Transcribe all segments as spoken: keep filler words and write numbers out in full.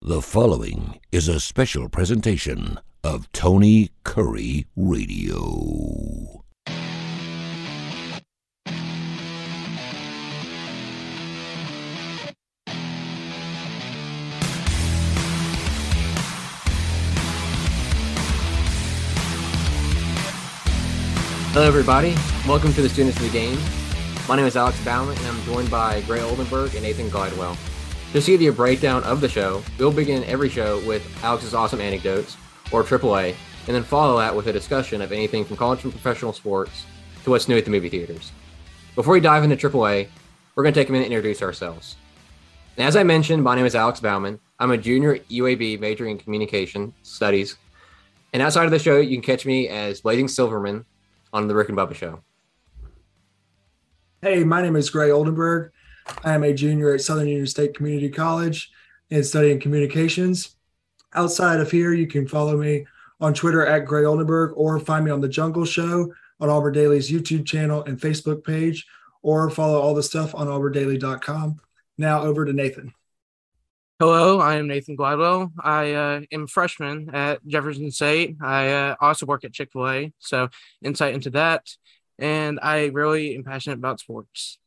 The following is a special presentation of Tony Curry Radio. Hello, everybody. Welcome to the Students of the Game. My name is Alex Bauman, and I'm joined by Gray Oldenburg and Nathan Glidewell. Just to give you a breakdown of the show, we'll begin every show with Alex's awesome anecdotes, or triple A, and then follow that with a discussion of anything from college and professional sports to what's new at the movie theaters. Before we dive into triple A, we're going to take a minute and introduce ourselves. And as I mentioned, my name is Alex Bauman. I'm a junior at U A B majoring in communication studies. And outside of the show, you can catch me as Blazing Silverman on the Rick and Bubba Show. Hey, my name is Gray Oldenburg. I am a junior at Southern Union State Community College and studying communications. Outside of here, you can follow me on Twitter at Gray Oldenburg, or find me on The Jungle Show on Auburn Daily's YouTube channel and Facebook page, or follow all the stuff on auburn daily dot com. Now over to Nathan. Hello, I am Nathan Glidewell. I uh, am a freshman at Jefferson State. I uh, also work at Chick-fil-A, so insight into that. And I really am passionate about sports.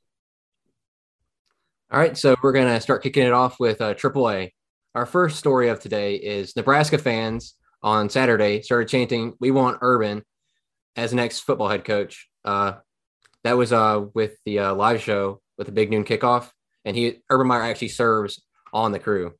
All right, so we're going to start kicking it off with uh, triple A. Our first story of today is Nebraska fans on Saturday started chanting, "We want Urban" as the next football head coach. Uh, that was uh, with the uh, live show with the Big Noon Kickoff, and he Urban Meyer actually serves on the crew.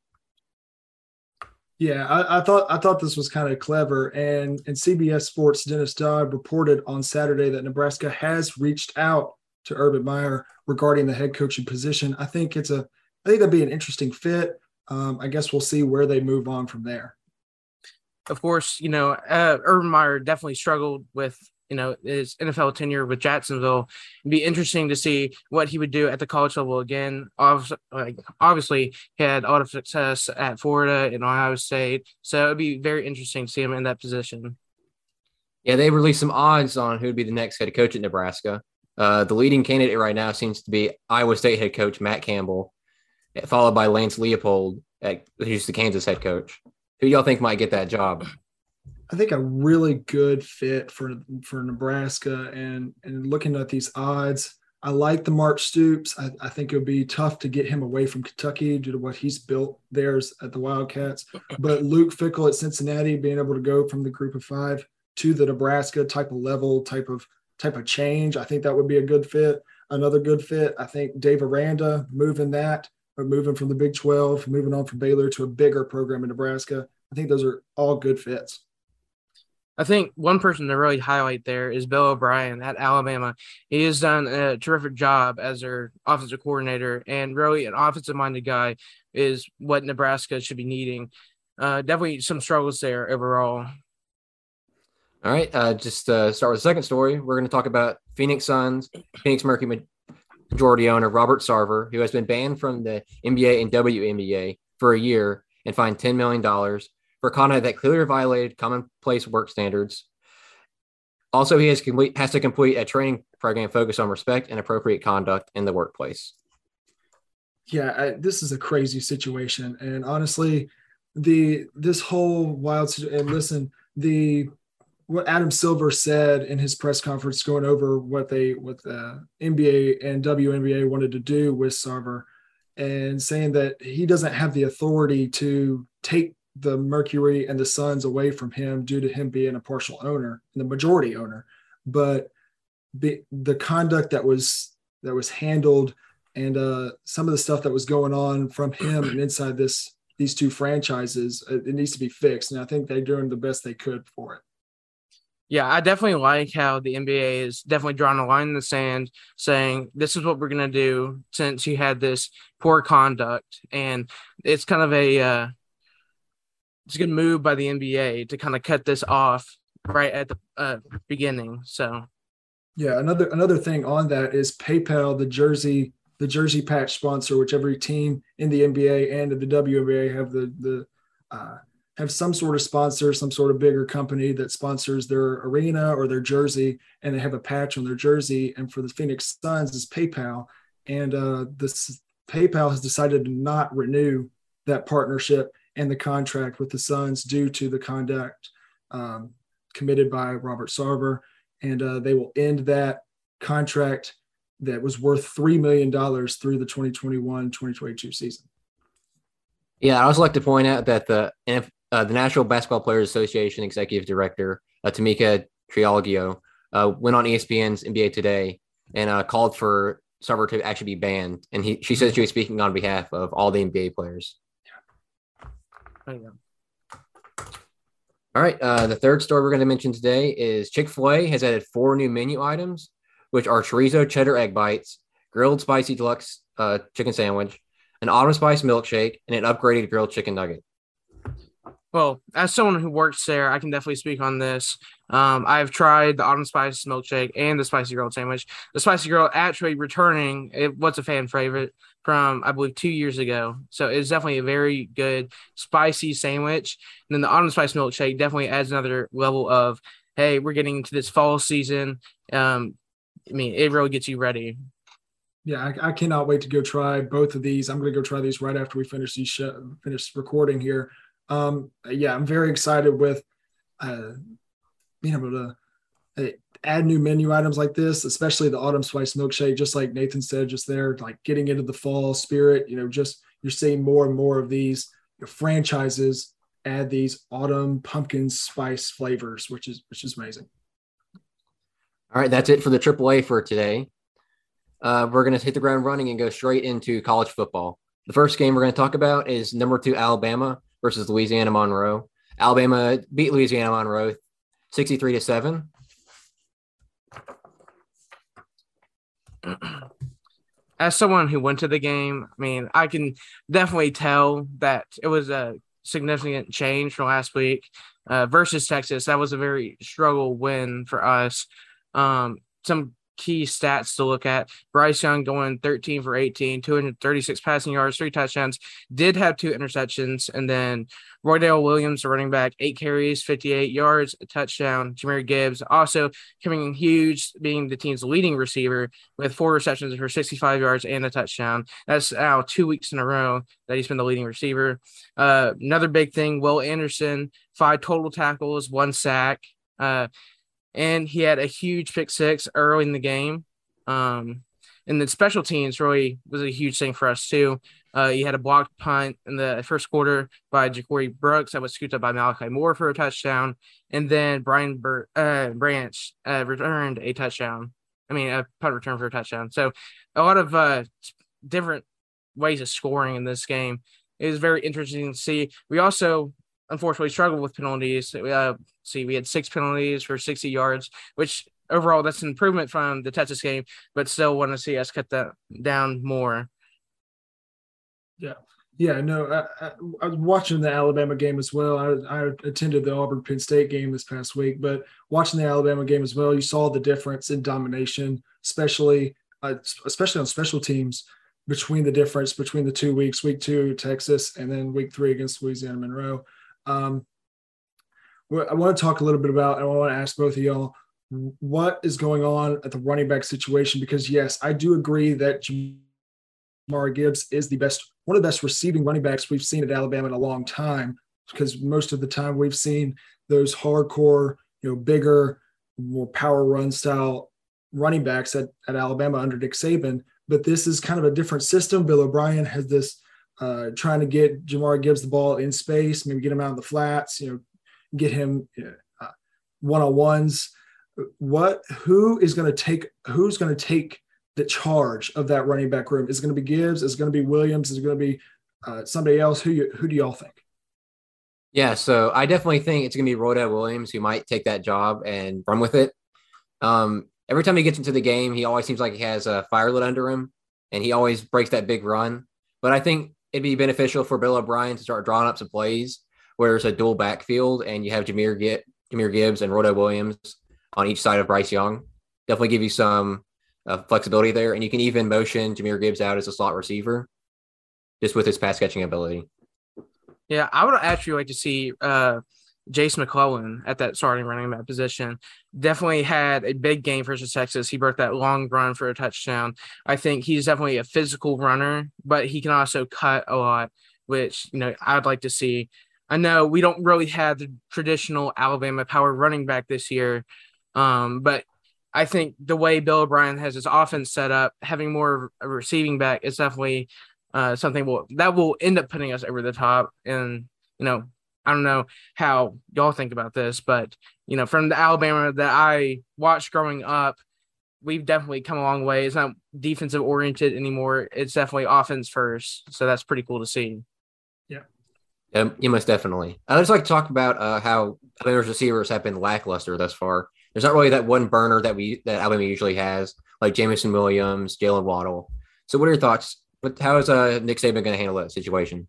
Yeah, I, I thought I thought this was kind of clever, and and C B S Sports' Dennis Dodd reported on Saturday that Nebraska has reached out to Urban Meyer regarding the head coaching position. I think it's a I think that'd be an interesting fit. Um, I guess we'll see where they move on from there. Of course, you know, uh, Urban Meyer definitely struggled with, you know, his N F L tenure with Jacksonville. It'd be interesting to see what he would do at the college level again. Obviously, like, obviously he had a lot of success at Florida and Ohio State, so it'd be very interesting to see him in that position. Yeah, they released some odds on who would be the next head coach at Nebraska. Uh, the leading candidate right now seems to be Iowa State head coach Matt Campbell, followed by Lance Leopold, at, who's the Kansas head coach. Who y'all think might get that job? I think a really good fit for for Nebraska, and and looking at these odds, I like the Mark Stoops. I, I think it would be tough to get him away from Kentucky due to what he's built there at the Wildcats. But Luke Fickell at Cincinnati, being able to go from the group of five to the Nebraska type of level, type of type of change, I think that would be a good fit. Another good fit, I think Dave Aranda, moving that, or moving from the Big twelve, moving on from Baylor to a bigger program in Nebraska. I think those are all good fits. I think one person to really highlight there is Bill O'Brien at Alabama. He has done a terrific job as their offensive coordinator, and really an offensive-minded guy is what Nebraska should be needing. Uh, definitely some struggles there overall. All right, uh, just uh, start with the second story. We're going to talk about Phoenix Suns, Phoenix Mercury majority owner Robert Sarver, who has been banned from the N B A and W N B A for a year and fined ten million dollars for conduct that clearly violated commonplace work standards. Also, he has, complete, has to complete a training program focused on respect and appropriate conduct in the workplace. Yeah, I, this is a crazy situation. And honestly, the this whole wild – and listen, the – what Adam Silver said in his press conference going over what they what the N B A and W N B A wanted to do with Sarver, and saying that he doesn't have the authority to take the Mercury and the Suns away from him due to him being a partial owner, the majority owner, but the, the conduct that was that was handled and uh, some of the stuff that was going on from him and inside this these two franchises, it, it needs to be fixed, and I think they're doing the best they could for it. Yeah, I definitely like how the N B A is definitely drawing a line in the sand saying this is what we're going to do since you had this poor conduct. And it's kind of a uh, it's a good move by the N B A to kind of cut this off right at the uh, beginning. So, yeah, another another thing on that is PayPal, the jersey the jersey patch sponsor, which every team in the N B A and in the W N B A have the the uh, have some sort of sponsor, some sort of bigger company that sponsors their arena or their jersey, and they have a patch on their jersey. And for the Phoenix Suns is PayPal. And uh, this PayPal has decided to not renew that partnership. and the contract with the Suns due to the conduct um, committed by Robert Sarver. And uh, they will end that contract that was worth three million dollars through the twenty twenty-one twenty twenty-two season. Yeah, I also like to point out that the uh, the National Basketball Players Association Executive Director, uh, Tamika Trialgio, uh, went on E S P N's N B A Today and uh, called for Sarver to actually be banned. And he, she said she was speaking on behalf of all the N B A players. There you go. All right. Uh, the third story we're going to mention today is Chick-fil-A has added four new menu items, which are chorizo cheddar egg bites, grilled spicy deluxe uh, chicken sandwich, an autumn spice milkshake, and an upgraded grilled chicken nugget. Well, as someone who works there, I can definitely speak on this. Um, I've tried the autumn spice milkshake and the spicy grilled sandwich. The spicy grilled actually returning, it was a fan favorite from, I believe, two years ago. So it's definitely a very good spicy sandwich. And then the autumn spice milkshake definitely adds another level of, hey, we're getting into this fall season. Um, I mean, it really gets you ready. Yeah, I, I cannot wait to go try both of these. I'm going to go try these right after we finish these show, finish recording here. Um, yeah, I'm very excited with uh, being able to uh, add new menu items like this, especially the autumn spice milkshake. Just like Nathan said, just there, like getting into the fall spirit. You know, just you're seeing more and more of these you know, franchises add these autumn pumpkin spice flavors, which is which is amazing. All right, that's it for the triple A for today. Uh, we're going to hit the ground running and go straight into college football. The first game we're going to talk about is number two Alabama versus Louisiana Monroe. Alabama beat Louisiana Monroe sixty-three to seven. As someone who went to the game, I mean, I can definitely tell that it was a significant change from last week uh, versus Texas. That was a very struggle win for us. Um, some key stats to look at: Bryce Young going thirteen for eighteen, two hundred thirty-six passing yards, three touchdowns, did have two interceptions. And then Roydale Williams, the running back, eight carries, fifty-eight yards, a touchdown. Jahmyr Gibbs also coming in huge, being the team's leading receiver with four receptions for sixty-five yards and a touchdown. That's now two weeks in a row that he's been the leading receiver. Uh, another big thing, Will Anderson, five total tackles, one sack. Uh, And he had a huge pick six early in the game. Um, and then special teams really was a huge thing for us too. Uh, he had a blocked punt in the first quarter by Ja'Cory Brooks that was scooped up by Malachi Moore for a touchdown. And then Brian Bur- uh, Branch uh, returned a touchdown. I mean, a punt return for a touchdown. So a lot of uh, different ways of scoring in this game. It was very interesting to see. We also unfortunately struggled with penalties. Uh, see, we had six penalties for sixty yards, which overall that's an improvement from the Texas game, but still want to see us cut that down more. Yeah. Yeah, no, I, I, I was watching the Alabama game as well. I, I attended the Auburn Penn State game this past week, but watching the Alabama game as well, you saw the difference in domination, especially uh, especially on special teams, between the difference between the two weeks, week two, Texas, and then week three against Louisiana Monroe. Um, I want to talk a little bit about, and I want to ask both of y'all, what is going on at the running back situation? Because yes, I do agree that Jahmyr Gibbs is the best, one of the best receiving running backs we've seen at Alabama in a long time, because most of the time we've seen those hardcore, you know, bigger, more power run style running backs at, at Alabama under Nick Saban. But this is kind of a different system. Bill O'Brien has this uh, trying to get Jahmyr Gibbs the ball in space, maybe get him out in the flats, you know, get him uh, one-on-ones. What, who is going to take, who's going to take the charge of that running back room? Is it going to be Gibbs? Is it going to be Williams? Is it going to be uh, somebody else? Who you, who do y'all think? Yeah, so I definitely think it's going to be Roydale Williams who might take that job and run with it. Um, every time he gets into the game, he always seems like he has a fire lit under him, and he always breaks that big run. But I think it'd be beneficial for Bill O'Brien to start drawing up some plays where it's a dual backfield and you have Jahmyr, G- Jahmyr Gibbs and Roydale Williams on each side of Bryce Young. Definitely give you some uh, flexibility there, and you can even motion Jahmyr Gibbs out as a slot receiver just with his pass catching ability. Yeah, I would actually like to see uh, Jace McClellan at that starting running back position. Definitely had a big game versus Texas. He broke that long run for a touchdown. I think he's definitely a physical runner, but he can also cut a lot. which, you know, I'd like to see. I know we don't really have the traditional Alabama power running back this year, um, but I think the way Bill O'Brien has his offense set up, having more of a receiving back is definitely uh, something will, that will end up putting us over the top. And, you know, I don't know how y'all think about this, but, you know, from the Alabama that I watched growing up, we've definitely come a long way. It's not defensive oriented anymore. It's definitely offense first. So that's pretty cool to see. Yeah. Um, yeah, most definitely. I'd just like to talk about uh, how Alabama's receivers have been lackluster thus far. There's not really that one burner that we that Alabama usually has, like Jameson Williams, Jalen Waddle. So what are your thoughts? What, how is uh, Nick Saban going to handle that situation?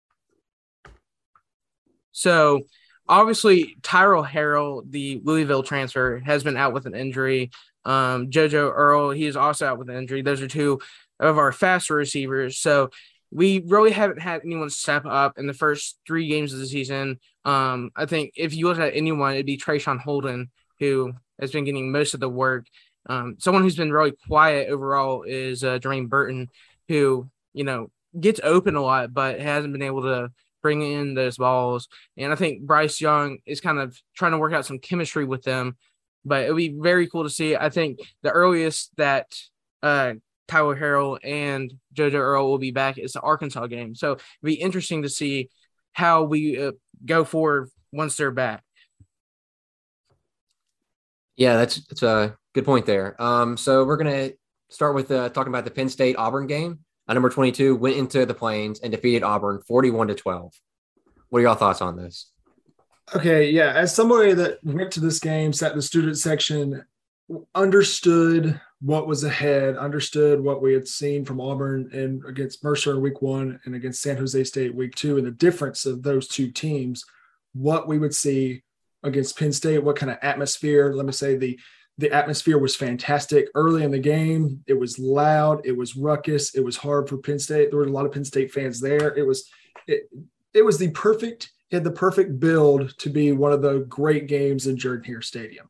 So obviously Tyrell Harrell, the Louisville transfer, has been out with an injury. Um, JoJo Earl, he is also out with an injury. Those are two of our faster receivers. So we really haven't had anyone step up in the first three games of the season. Um, I think if you look at anyone, it'd be Trayshawn Holden, who has been getting most of the work. Um, someone who's been really quiet overall is uh, Jermaine Burton, who, you know, gets open a lot, but hasn't been able to bring in those balls. And I think Bryce Young is kind of trying to work out some chemistry with them, but it would be very cool to see. I think the earliest that uh, Tyler Harrell and JoJo Earl will be back is the Arkansas game. So it'd be interesting to see how we uh, go forward once they're back. Yeah, that's that's a good point there. Um, so we're gonna start with uh, talking about the Penn State Auburn game. Uh, number twenty-two went into the Plains and defeated Auburn forty-one to twelve. What are y'all thoughts on this? Okay, yeah. As somebody that went to this game, sat in the student section, understood what was ahead, understood what we had seen from Auburn and against Mercer in week one and against San Jose State week two, and the difference of those two teams, what we would see against Penn State, what kind of atmosphere. Let me say the the atmosphere was fantastic early in the game. It was loud. It was ruckus. It was hard for Penn State. There were a lot of Penn State fans there. It was it, it was the perfect it had the perfect build to be one of the great games in Jordan-Hare Stadium,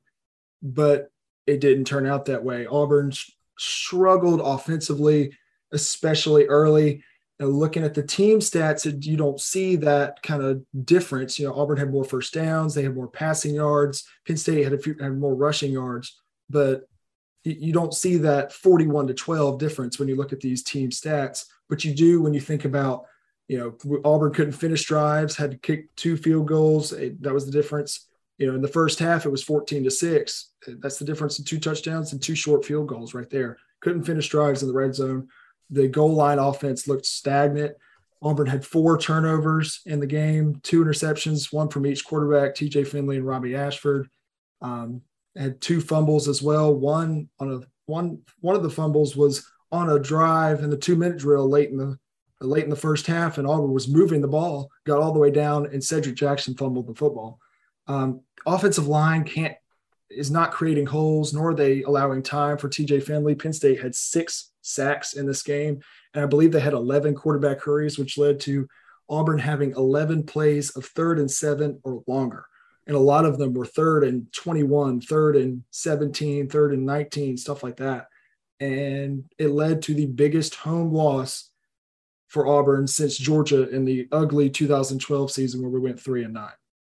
but it didn't turn out that way. Auburn sh- struggled offensively, especially early. And looking at the team stats, you don't see that kind of difference. You know, Auburn had more first downs, they had more passing yards. Penn State had a few had more rushing yards, but you don't see that forty-one to twelve difference when you look at these team stats. But you do when you think about, you know, Auburn couldn't finish drives, had to kick two field goals. That was the difference. You know, in the first half, it was fourteen to six. That's the difference in two touchdowns and two short field goals right there. Couldn't finish drives in the red zone. The goal line offense looked stagnant. Auburn had four turnovers in the game, two interceptions, one from each quarterback, T J Finley and Robbie Ashford. Um, had two fumbles as well. One on a one one of the fumbles was on a drive in the two-minute drill late in the late in the first half, and Auburn was moving the ball, got all the way down, and Cedric Jackson fumbled the football. Um, offensive line can't is not creating holes, nor are they allowing time for T J Finley. Penn State had six sacks in this game, and I believe they had eleven quarterback hurries, which led to Auburn having eleven plays of third and seven or longer. And a lot of them were third and twenty-one, third and seventeen, third and nineteen, stuff like that. And it led to the biggest home loss for Auburn since Georgia in the ugly two thousand twelve season where we went three and nine.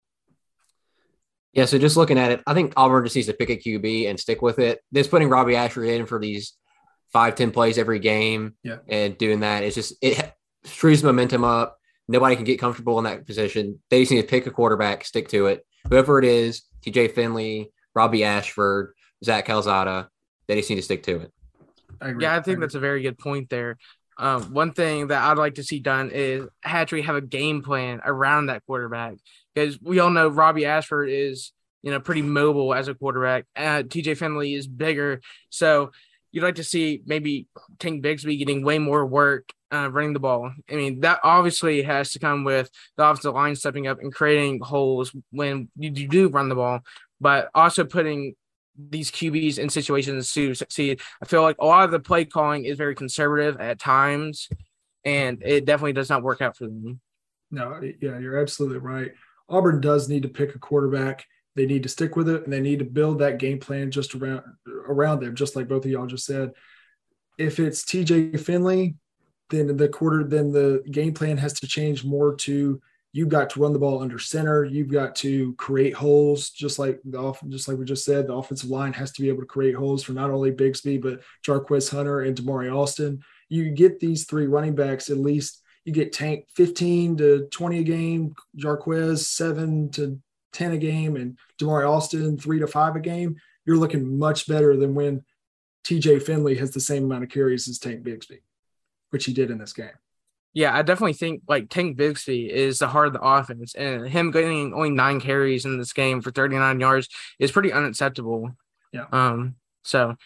Yeah, so just looking at it, I think Auburn just needs to pick a Q B and stick with it. This putting Robbie Ashford in for these five, ten plays every game, yeah, and doing that, it's just it screws momentum up. Nobody can get comfortable in that position. They just need to pick a quarterback, stick to it. Whoever it is, T J Finley, Robbie Ashford, Zach Calzada, they just need to stick to it. I agree. Yeah, I think I that's a very good point there. Um, one thing that I'd like to see done is Hatchery have a game plan around that quarterback, because we all know Robbie Ashford is, you know, pretty mobile as a quarterback. Uh, T J Finley is bigger, so you'd like to see maybe Tank Bigsby getting way more work uh, running the ball. I mean, that obviously has to come with the offensive line stepping up and creating holes when you do run the ball, but also putting these Q Bs in situations to succeed. I feel like a lot of the play calling is very conservative at times, and it definitely does not work out for them. No, yeah, you're absolutely right. Auburn does need to pick a quarterback. They need to stick with it, and they need to build that game plan just around around them, just like both of y'all just said. If it's T J Finley, then the quarter, then the game plan has to change more to you've got to run the ball under center. You've got to create holes, just like the off, just like we just said. The offensive line has to be able to create holes for not only Bigsby but Jarquez Hunter and Damari Alston. You get these three running backs at least. You get Tank fifteen to twenty a game, Jarquez seven to ten a game, and Damari Alston three to five a game. You're looking much better than when T J Finley has the same amount of carries as Tank Bigsby, which he did in this game. Yeah, I definitely think like Tank Bigsby is the heart of the offense, and him getting only nine carries in this game for thirty-nine yards is pretty unacceptable. Yeah. Um. So. And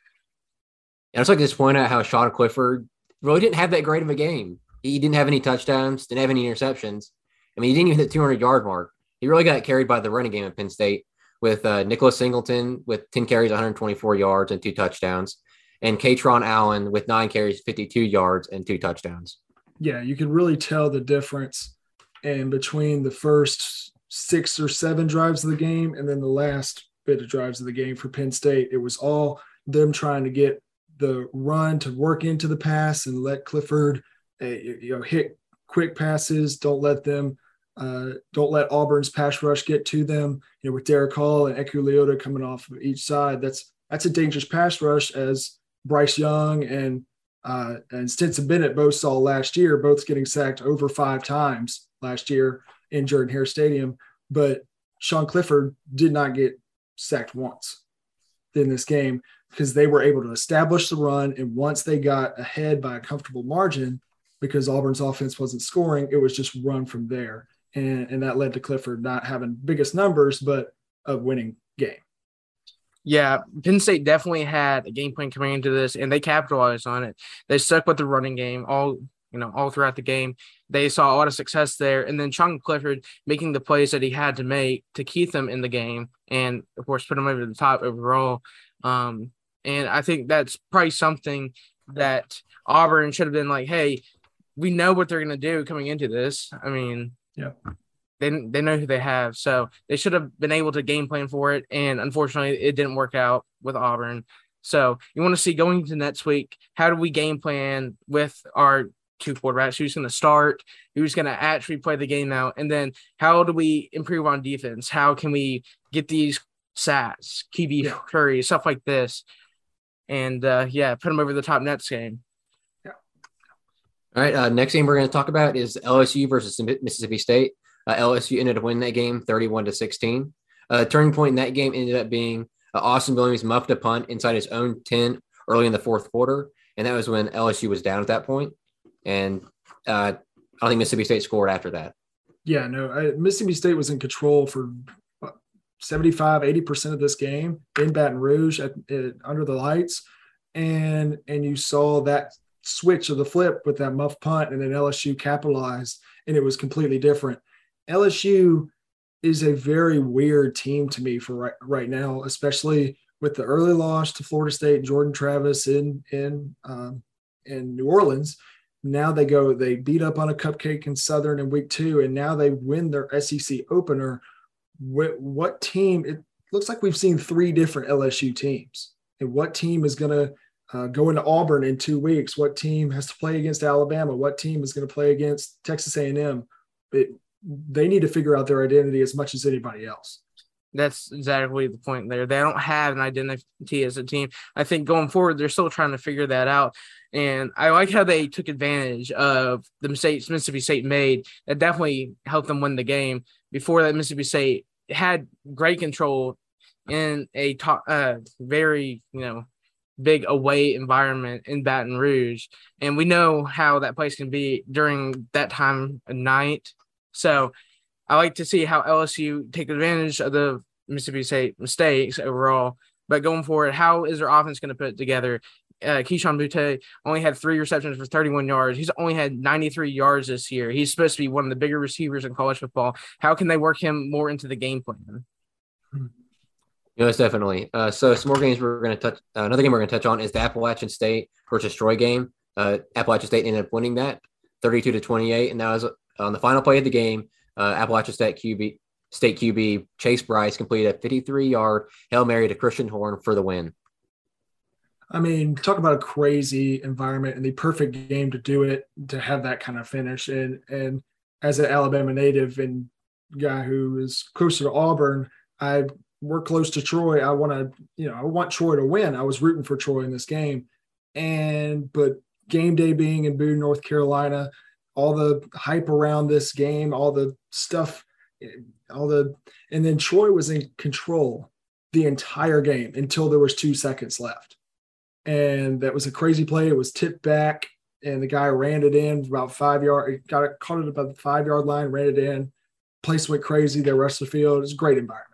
I'd just like to just point out how Sean Clifford really didn't have that great of a game. He didn't have any touchdowns, didn't have any interceptions. I mean, he didn't even hit the two hundred yard mark. He really got carried by the running game at Penn State with uh, Nicholas Singleton with ten carries, one hundred twenty-four yards and two touchdowns, and Katron Allen with nine carries, fifty-two yards and two touchdowns. Yeah, you can really tell the difference in between the first six or seven drives of the game and then the last bit of drives of the game for Penn State. It was all them trying to get the run to work into the pass and let Clifford uh, you know, hit quick passes. Don't let them uh, don't let Auburn's pass rush get to them. You know, with Derek Hall and Eku Leota coming off of each side, that's that's a dangerous pass rush, as Bryce Young and uh, and Stinson Bennett both saw last year, both getting sacked over five times last year in Jordan-Hare Stadium. But Sean Clifford did not get sacked once in this game because they were able to establish the run. And once they got ahead by a comfortable margin, because Auburn's offense wasn't scoring, it was just run from there. And, and that led to Clifford not having biggest numbers, but a winning game. Yeah, Penn State definitely had a game plan coming into this, and they capitalized on it. They stuck with the running game all, you know, all throughout the game. They saw a lot of success there, and then Sean Clifford making the plays that he had to make to keep them in the game, and of course put them over the top overall. Um, and I think that's probably something that Auburn should have been like, hey, we know what they're going to do coming into this. I mean, yeah, they they know who they have, so they should have been able to game plan for it. And unfortunately, it didn't work out with Auburn. So you want to see going into next week, how do we game plan with our two quarterbacks? Who's going to start? Who's going to actually play the game out? And then how do we improve on defense? How can we get these sacks, Q B yeah. Curry, stuff like this? And uh, yeah, put them over the top next game. All right, uh, next game we're going to talk about is L S U versus Mississippi State. Uh, L S U ended up winning that game thirty-one to sixteen. Uh, turning point in that game ended up being uh, Austin Williams muffed a punt inside his own ten early in the fourth quarter, and that was when L S U was down at that point. And uh, I don't think Mississippi State scored after that. Yeah, no, I, Mississippi State was in control for what, seventy-five, eighty percent of this game in Baton Rouge at, at, under the lights, and and you saw that switch of the flip with that muff punt, and then L S U capitalized, and it was completely different. L S U is a very weird team to me for right, right now, especially with the early loss to Florida State, Jordan Travis in in um, in New Orleans. Now they go, they beat up on a cupcake in Southern in week two, and now they win their S E C opener. What, what team? It looks like we've seen three different L S U teams, and what team is going to Uh, go into Auburn in two weeks? What team has to play against Alabama? What team is going to play against Texas A and M? It, they need to figure out their identity as much as anybody else. That's exactly the point there. They don't have an identity as a team. I think going forward, they're still trying to figure that out. And I like how they took advantage of the mistakes Mississippi State made. That definitely helped them win the game. Before that, Mississippi State had great control in a top, uh, very, you know, big away environment in Baton Rouge. And we know how that place can be during that time of night. So I like to see how L S U take advantage of the Mississippi State mistakes overall. But going forward, how is their offense going to put it together? Uh, Keyshawn Butte only had three receptions for thirty-one yards. He's only had ninety-three yards this year. He's supposed to be one of the bigger receivers in college football. How can they work him more into the game plan? Yes, definitely. Uh, so some more games we're going to touch. Uh, another game we're going to touch on is the Appalachian State versus Troy game. Uh, Appalachian State ended up winning that thirty-two to twenty-eight, and that was on the final play of the game. Uh, Appalachian State Q B, State Q B Chase Bryce completed a fifty-three yard Hail Mary to Christian Horn for the win. I mean, talk about a crazy environment and the perfect game to do it, to have that kind of finish. And and as an Alabama native and guy who is closer to Auburn, I we're close to Troy. I want to, you know, I want Troy to win. I was rooting for Troy in this game. And but game day being in Boone, North Carolina, all the hype around this game, all the stuff, all the and then Troy was in control the entire game until there was two seconds left. And that was a crazy play. It was tipped back, and the guy ran it in about five yards, got it, caught it about the five-yard line, ran it in. Place went crazy. The rest of the field, it was a great environment.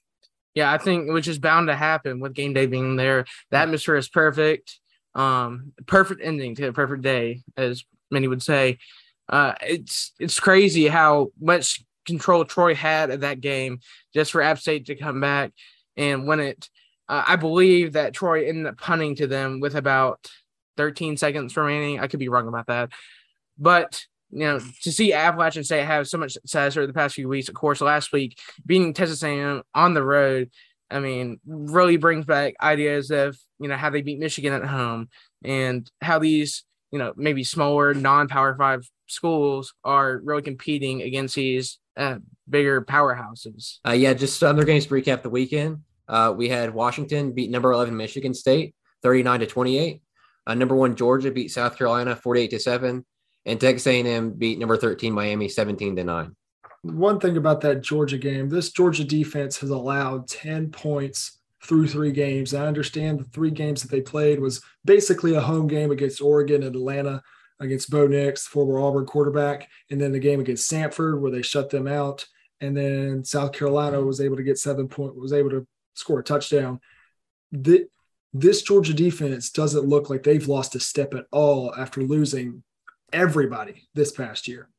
Yeah, I think which is bound to happen with game day being there. The atmosphere is perfect. Um, perfect ending to a perfect day, as many would say. Uh, it's it's crazy how much control Troy had of that game just for App State to come back and win it. Uh, I believe that Troy ended up punting to them with about thirteen seconds remaining. I could be wrong about that. But, you know, to see Appalachian State have so much success over the past few weeks, of course, last week, beating Texas A and M on the road, I mean, really brings back ideas of, you know, how they beat Michigan at home and how these, you know, maybe smaller non-Power Five schools are really competing against these uh, bigger powerhouses. Uh, yeah, just other games to recap the weekend. Uh, we had Washington beat number eleven Michigan State thirty-nine to twenty-eight. Uh, number one Georgia beat South Carolina forty-eight to seven, and Texas A and M beat number thirteen Miami seventeen to nine. One thing about that Georgia game, this Georgia defense has allowed ten points through three games. I understand the three games that they played was basically a home game against Oregon and Atlanta, against Bo Nix, former Auburn quarterback, and then the game against Samford where they shut them out. And then South Carolina was able to get seven points, was able to score a touchdown. The, this Georgia defense doesn't look like they've lost a step at all after losing everybody this past year.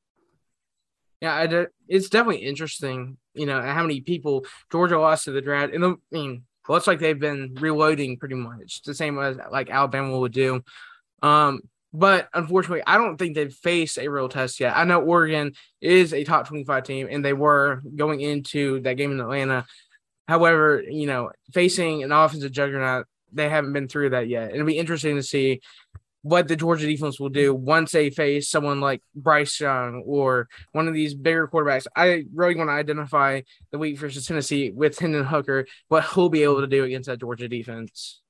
Yeah, I, it's definitely interesting, you know, how many people Georgia lost to the draft. And I mean, it looks like they've been reloading pretty much the same as like Alabama would do. Um, but unfortunately, I don't think they've faced a real test yet. I know Oregon is a top twenty-five team, and they were going into that game in Atlanta. However, you know, facing an offensive juggernaut, they haven't been through that yet. It'll be interesting to see what the Georgia defense will do once they face someone like Bryce Young or one of these bigger quarterbacks. I really want to identify the week versus Tennessee with Hendon Hooker, what he'll be able to do against that Georgia defense.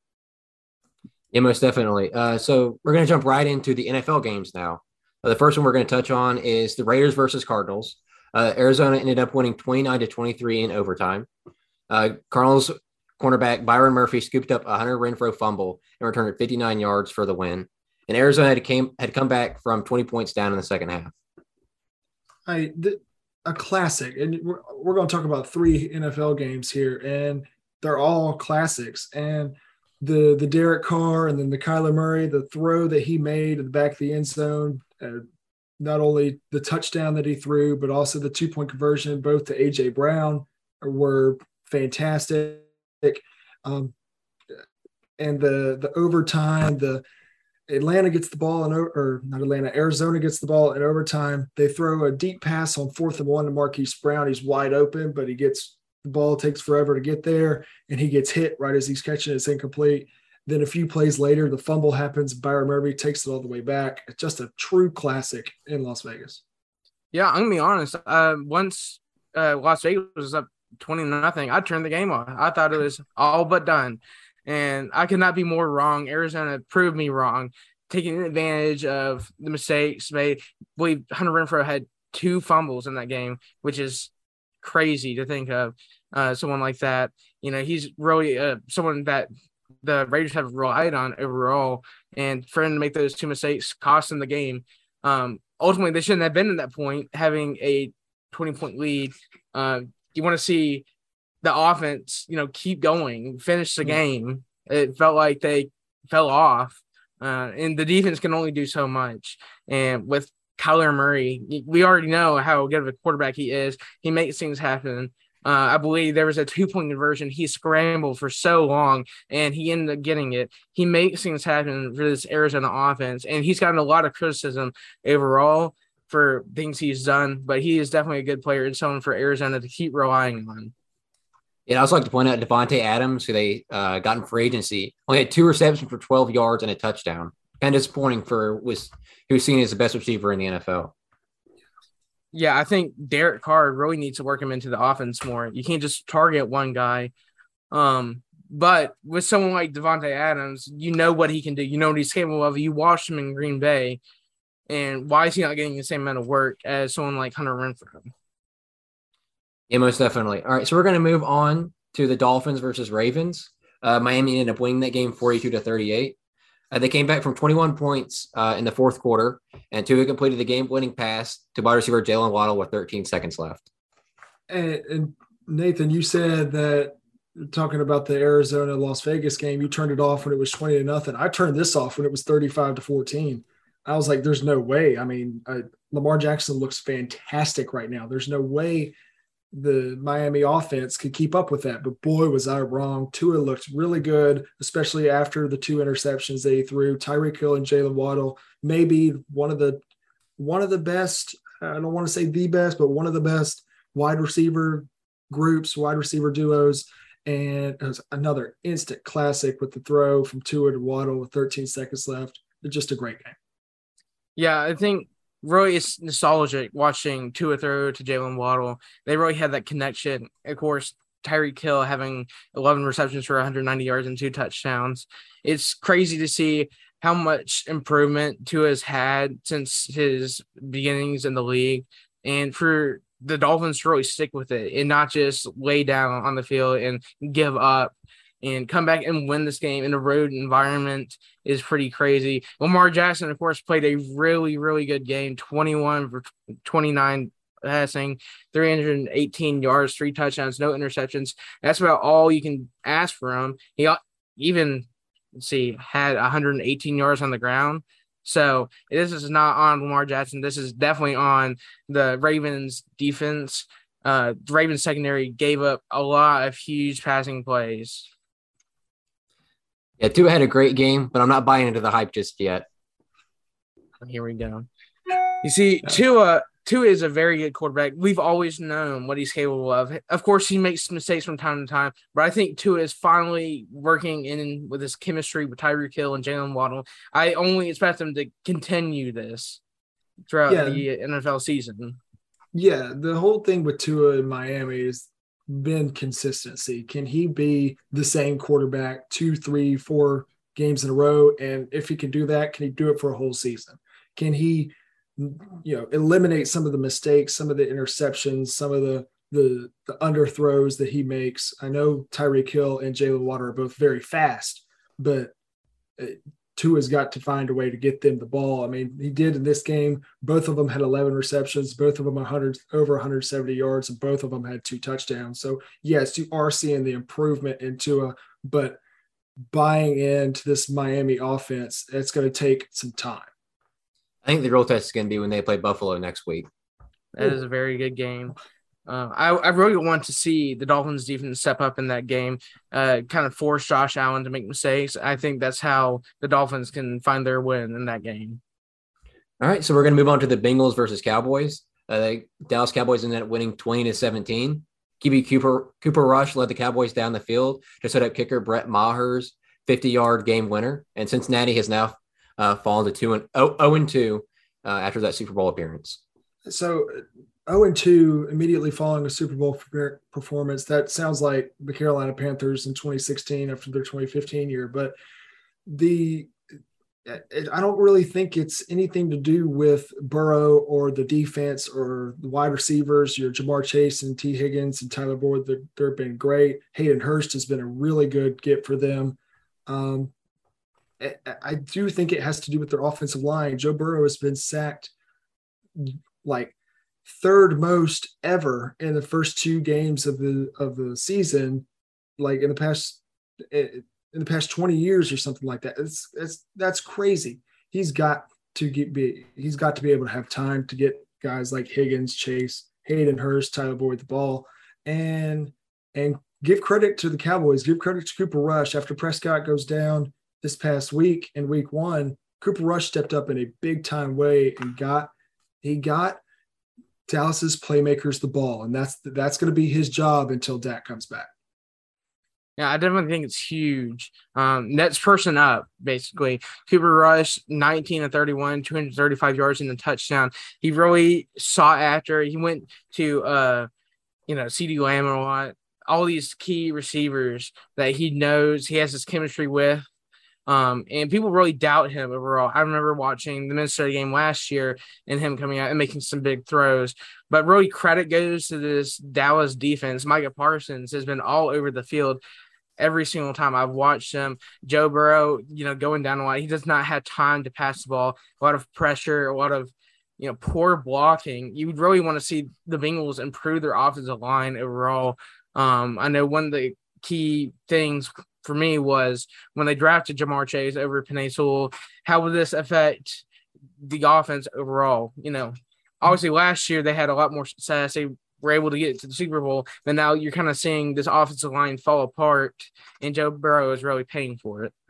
Yeah, most definitely. Uh, so we're going to jump right into the N F L games now. Uh, the first one we're going to touch on is the Raiders versus Cardinals. Uh, Arizona ended up winning twenty-nine to twenty-three in overtime. Uh, Cardinals cornerback Byron Murphy scooped up a Hunter Renfrow fumble and returned it fifty-nine yards for the win. And Arizona had, came, had come back from twenty points down in the second half. I, th- a classic. And we're, we're going to talk about three N F L games here, and they're all classics. And the the Derek Carr and then the Kyler Murray, the throw that he made at the back of the end zone, uh, not only the touchdown that he threw, but also the two-point conversion, both to A J Brown, were fantastic. Um, and the the overtime, the Atlanta gets the ball in, or not Atlanta, Arizona gets the ball in overtime. They throw a deep pass on fourth and one to Marquise Brown. He's wide open, but he gets the ball, takes forever to get there, and he gets hit right as he's catching it. It's incomplete. Then a few plays later, the fumble happens. Byron Murphy takes it all the way back. It's just a true classic in Las Vegas. Yeah, I'm gonna be honest. Uh, once uh, Las Vegas was up twenty nothing, I turned the game off. I thought it was all but done, and I could not be more wrong. Arizona proved me wrong, taking advantage of the mistakes made. I believe Hunter Renfrow had two fumbles in that game, which is crazy to think of. Uh, someone like that, you know, he's really uh, someone that the Raiders have relied on overall, and for him to make those two mistakes cost them the game. Um, ultimately, they shouldn't have been at that point, having a twenty-point lead. Uh, you want to see the offense, you know, keep going, finish the game. It felt like they fell off, uh, and the defense can only do so much. And with Kyler Murray, we already know how good of a quarterback he is. He makes things happen. Uh, I believe there was a two-point conversion. He scrambled for so long, and he ended up getting it. He makes things happen for this Arizona offense, and he's gotten a lot of criticism overall for things he's done, but he is definitely a good player and someone for Arizona to keep relying on. Yeah, I also like to point out Devontae Adams, who they uh, got in free agency, only had two receptions for twelve yards and a touchdown. Kind of disappointing for was who's seen as the best receiver in the N F L. Yeah, I think Derek Carr really needs to work him into the offense more. You can't just target one guy. Um, but with someone like Devontae Adams, you know what he can do. You know what he's capable of. You watched him in Green Bay, and why is he not getting the same amount of work as someone like Hunter Renfrow? Yeah, most definitely. All right, so we're going to move on to the Dolphins versus Ravens. Uh, Miami ended up winning that game forty-two to thirty-eight. Uh, they came back from twenty-one points uh, in the fourth quarter, and Tua completed the game-winning pass to wide receiver Jalen Waddle with thirteen seconds left. And, and Nathan, you said that talking about the Arizona Las Vegas game, you turned it off when it was twenty to nothing. I turned this off when it was thirty-five to fourteen. I was like, "There's no way." I mean, uh, Lamar Jackson looks fantastic right now. There's no way the Miami offense could keep up with that. But boy, was I wrong. Tua looked really good, especially after the two interceptions they threw. Tyreek Hill and Jalen Waddle, maybe one of the one of the best. I don't want to say the best, but one of the best wide receiver groups, wide receiver duos. And it was another instant classic with the throw from Tua to Waddle with thirteen seconds left. It's just a great game. Yeah, I think really it's nostalgic watching Tua throw to Jalen Waddle. They really had that connection. Of course, Tyreek Hill having eleven receptions for one hundred ninety yards and two touchdowns. It's crazy to see how much improvement Tua has had since his beginnings in the league. And for the Dolphins to really stick with it and not just lay down on the field and give up and come back and win this game in a road environment is pretty crazy. Lamar Jackson, of course, played a really, really good game, twenty-one for twenty-nine passing, three hundred eighteen yards, three touchdowns, no interceptions. That's about all you can ask for him. He even, let's see, had one hundred eighteen yards on the ground. So this is not on Lamar Jackson. This is definitely on the Ravens defense. Uh, the Ravens secondary gave up a lot of huge passing plays. Yeah, Tua had a great game, but I'm not buying into the hype just yet. Here we go. You see, Tua, Tua is a very good quarterback. We've always known what he's capable of. Of course, he makes mistakes from time to time, but I think Tua is finally working in with his chemistry with Tyreek Hill and Jalen Waddle. I only expect him to continue this throughout yeah. the N F L season. Yeah, the whole thing with Tua in Miami has been consistency. Can he be the same quarterback two, three, four games in a row? And if he can do that, can he do it for a whole season? Can he, you know, eliminate some of the mistakes, some of the interceptions, some of the the the underthrows that he makes? I know Tyreek Hill and Jalen Waddle are both very fast, but Tua's got to find a way to get them the ball. I mean, he did in this game. Both of them had eleven receptions, both of them one hundred, over one hundred seventy yards, and both of them had two touchdowns. So, yes, you are seeing the improvement in Tua, but buying into this Miami offense, it's going to take some time. I think the real test is going to be when they play Buffalo next week. That is a very good game. Uh, I, I really want to see the Dolphins defense step up in that game, uh, kind of force Josh Allen to make mistakes. I think that's how the Dolphins can find their win in that game. All right, so we're going to move on to the Bengals versus Cowboys. Uh, the Dallas Cowboys ended up winning twenty to seventeen. Q B Cooper Cooper Rush led the Cowboys down the field to set up kicker Brett Maher's fifty-yard game winner, and Cincinnati has now uh, fallen to two and oh and two uh, after that Super Bowl appearance. So oh and two immediately following a Super Bowl performance. That sounds like the Carolina Panthers in twenty sixteen after their twenty fifteen year. But the I don't really think it's anything to do with Burrow or the defense or the wide receivers. Your Jamar Chase and T. Higgins and Tyler Boyd, they're, they've been great. Hayden Hurst has been a really good get for them. Um, I, I do think it has to do with their offensive line. Joe Burrow has been sacked like third most ever in the first two games of the of the season, like in the past in the past twenty years or something like that. It's it's that's crazy. He's got to get be he's got to be able to have time to get guys like Higgins, Chase, Hayden Hurst, Tyler Boyd the ball, and and give credit to the Cowboys. Give credit to Cooper Rush. After Prescott goes down this past week in week one, Cooper Rush stepped up in a big time way and got he got Dallas's playmakers the ball, and that's that's going to be his job until Dak comes back. Yeah, I definitely think it's huge. Um, next person up, basically. Cooper Rush, nineteen of thirty-one, two hundred thirty-five yards and a touchdown. He really sought after. He went to, uh, you know, CeeDee Lamb a lot. All these key receivers that he knows he has this chemistry with. Um, and people really doubt him overall. I remember watching the Minnesota game last year and him coming out and making some big throws. But really, credit goes to this Dallas defense. Micah Parsons has been all over the field every single time I've watched him. Joe Burrow, you know, going down a lot. He does not have time to pass the ball. A lot of pressure, a lot of, you know, poor blocking. You would really want to see the Bengals improve their offensive line overall. Um, I know one of the key things for me was when they drafted Jamar Chase over Penei Sewell, how would this affect the offense overall? You know, obviously last year they had a lot more success. They were able to get to the Super Bowl, but now you're kind of seeing this offensive line fall apart, and Joe Burrow is really paying for it.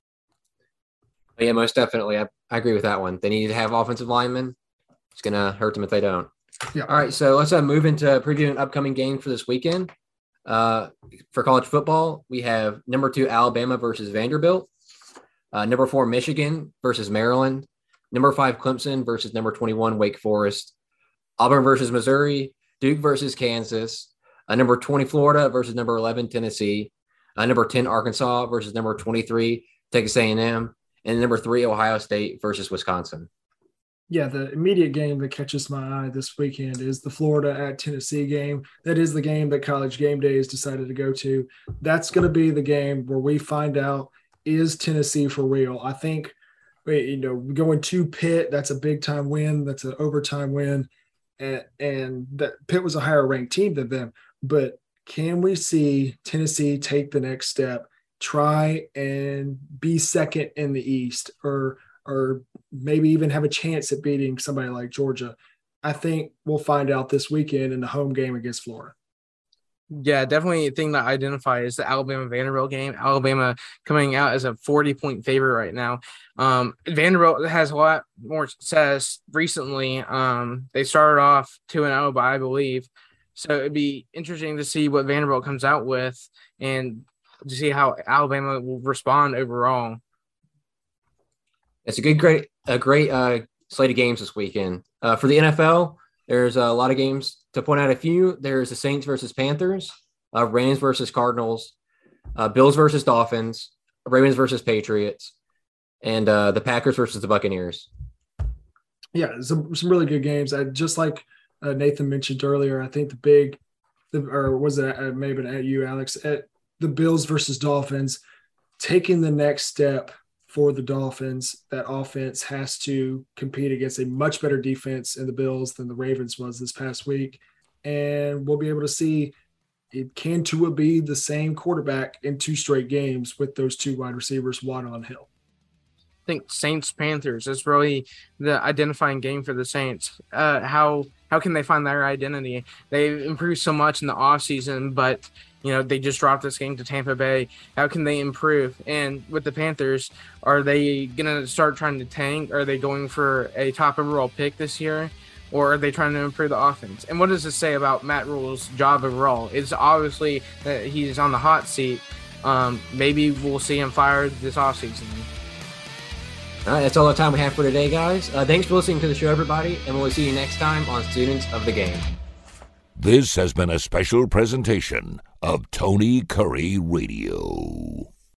Yeah, most definitely. I, I agree with that one. They need to have offensive linemen. It's going to hurt them if they don't. Yeah. All right, so let's uh, move into previewing an upcoming game for this weekend. Uh, for college football, we have number two Alabama versus Vanderbilt, uh, number four Michigan versus Maryland, number five Clemson versus number twenty-one Wake Forest, Auburn versus Missouri, Duke versus Kansas, uh, number twenty Florida versus number eleven Tennessee, uh, number ten Arkansas versus number twenty-three Texas A and M, and number three Ohio State versus Wisconsin. Yeah, the immediate game that catches my eye this weekend is the Florida at Tennessee game. That is the game that College Game Day has decided to go to. That's going to be the game where we find out, is Tennessee for real? I think, you know, going to Pitt, that's a big-time win. That's an overtime win. And, and that Pitt was a higher-ranked team than them. But can we see Tennessee take the next step, try and be second in the East, or or maybe even have a chance at beating somebody like Georgia? I think we'll find out this weekend in the home game against Florida. Yeah, definitely a thing that I identify is the Alabama-Vanderbilt game. Alabama coming out as a forty-point favorite right now. Um, Vanderbilt has a lot more success recently. Um, they started off two and oh, but I believe. So it'd be interesting to see what Vanderbilt comes out with and to see how Alabama will respond overall. It's a good, great, a great uh, slate of games this weekend. Uh, for the N F L, there's a lot of games to point out a few. There's the Saints versus Panthers, uh, Rams versus Cardinals, uh, Bills versus Dolphins, Ravens versus Patriots, and uh, the Packers versus the Buccaneers. Yeah, some some really good games. I just like uh, Nathan mentioned earlier. I think the big, the, or was it uh, maybe at you, Alex, at the Bills versus Dolphins, taking the next step for the Dolphins. That offense has to compete against a much better defense in the Bills than the Ravens was this past week. And we'll be able to see, it can Tua be the same quarterback in two straight games with those two wide receivers, Waddle and Hill. I think Saints-Panthers is really the identifying game for the Saints. Uh, how how can they find their identity? They've improved so much in the offseason, but you know, they just dropped this game to Tampa Bay. How can they improve? And with the Panthers, are they going to start trying to tank? Are they going for a top overall pick this year? Or are they trying to improve the offense? And what does this say about Matt Rule's job overall? It's obviously that he's on the hot seat. Um, maybe we'll see him fired this offseason. All right, that's all the time we have for today, guys. Uh, thanks for listening to the show, everybody, and we'll see you next time on Students of the Game. This has been a special presentation of Tony Curry Radio.